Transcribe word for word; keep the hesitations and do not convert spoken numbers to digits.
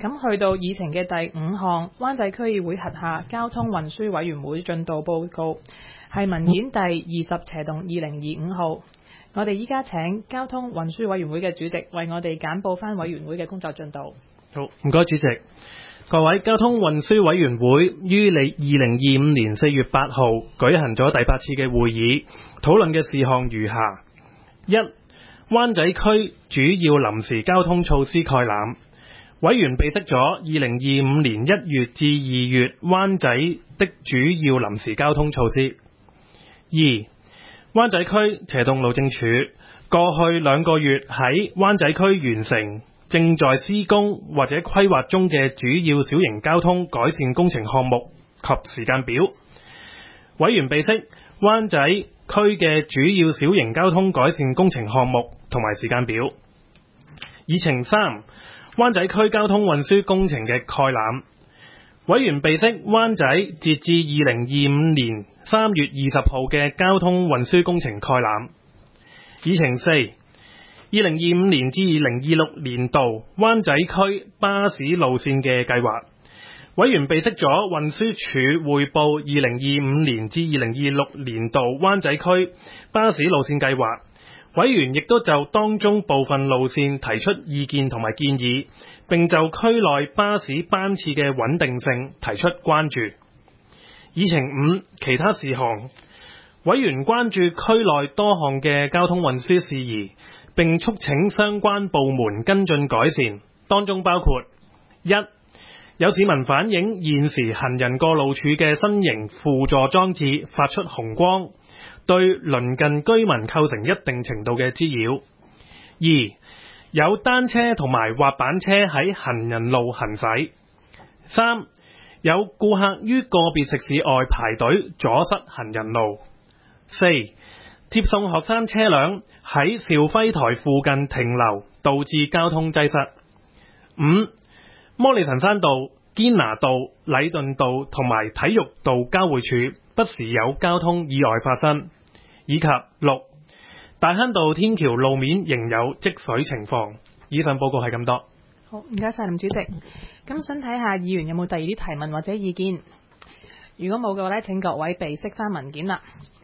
咁去到議程嘅第五項，灣仔區議會轄下交通運輸委員會進度報告，係文件第二十斜洞二零二五號。我哋依家請交通運輸委員會嘅主席為我哋簡報翻委員會嘅工作進度。 好，唔該主席。各位，交通運輸委員會於你二零二五年四月八號舉行咗第八次嘅會議，討論嘅事項如下：一、灣仔區主要臨時交通措施概覽。委員備悉咗二零二五年一月至二月灣仔的主要臨時交通措施。二、灣仔區斜洞路政署過去兩個月喺灣仔區完成正在施工或者規劃中嘅主要小型交通改善工程項目及時間表。委員備悉灣仔區嘅主要小型交通改善工程項目同埋時間表。議程三、灣仔區交通運輸工程嘅概覽。委員備悉灣仔截至二零二五年三月二十號嘅交通運輸工程概覽。議程四、二零二五年至二零二六年度灣仔區巴士路線嘅計劃。委員備悉咗運輸署匯報二零二五年至二零二六年度灣仔區巴士路線計劃。委員亦都就當中部分路線提出意見同埋建議，並就區內巴士班次嘅穩定性提出關注。議程五、其他事項。委員關注區內多項嘅交通運輸事宜，並促請相關部門跟進改善，當中包括：一、有市民反映現時行人過路處嘅新型輔助裝置發出紅光，對鄰近居民構成一定程度嘅滋擾。二、有單車同埋滑板車喺行人路行駛。三、有顧客於個別食肆外排隊阻塞行人路。四、接送學生車輛喺肇輝台附近停留，導致交通擠塞。五、摩利臣山道、堅拿道、禮頓道同埋體育道交匯處不時有交通意外發生，以及六、大坑道天橋路面仍有積水情況。以上報告係咁多。 好，唔該晒林主席。咁想睇下議員有冇第二啲提問或者意見？如果冇嘅話呢，請各位備悉翻文件啦。